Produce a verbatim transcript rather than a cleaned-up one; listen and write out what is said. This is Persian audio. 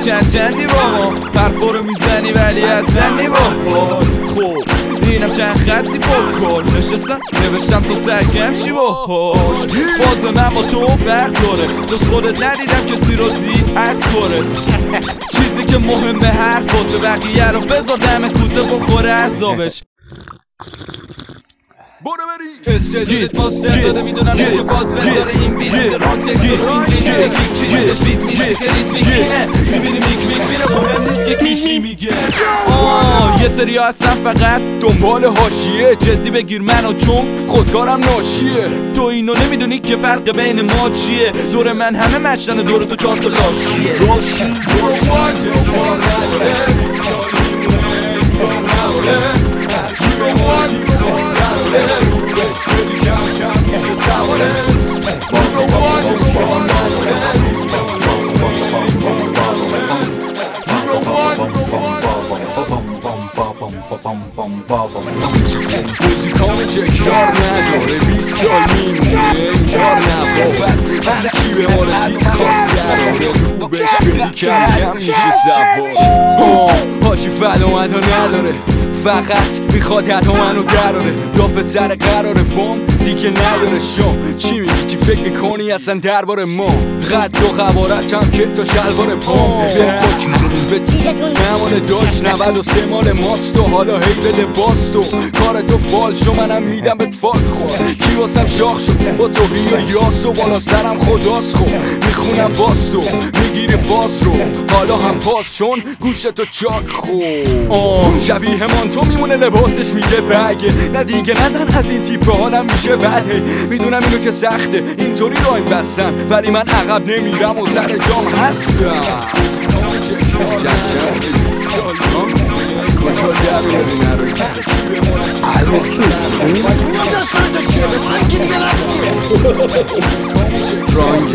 چند چندی بابا حرفا رو میزنی ولی اصلا نی بابا. خوب اینم چند خطی پر کن نشستم نوشتم تو سرگم شی باهاش. باز من با تو فرق داره جز خودت ندیدم کسی رو زی از کارت. چیزی که مهمه حرفات بقیه رو بذار دم کوزه بخوره عذابش. برو بری استدیلت ماستر داده میدونم که فاز بنداره این بیت راک تکس و اینجا کیک چی بیدش بیت میزه که ریتمیک اینه میبینی میک میک بینه مهم نیست که کیشی میگه. آه یه سری ها هستن فقط دنبال حاشیه جدی بگیر منو چون خودکارم ناشیه. تو اینو نمیدونی که فرق بین ما چیه دور من همه مشتن دور تو چهار تا لاشیه. لاشی برو واجه بار نداره موزیکام تکرار نداره بیست سال میمونه انگار نباید هر کی به ما رسید خواست دراره رو بهش بدی کم کم میشه زبان. هاشی فلامت ها نداره فقط میخواد حد منو دراره دافت سر قراره بام دیگه نداره شام. چی میگی چی فکر میکنی اصلا درباره ما قد و قوارتم که تا شلوار پام با چیزمون به چیزتون نمانه داشت نود و سه مال ماست و حالا هی بده باست و کار تو فال شو منم میدم بهت فاک خور کی واسم شاخ شد با تو و یاس و بالا سرم خداست خو میخونم باست و میگیری فاز رو حالا هم پاس چون گوش تو چاک خو. شبیه من تو میمونه لباسش میگه بگه نه دیگه نزن از این تیپ حالم میشه بده. میدونم اینو که سخته اینطوری رو این بستن ولی من عقب نمیرم و سر جام هستم. کجا در ببین نروی رانگ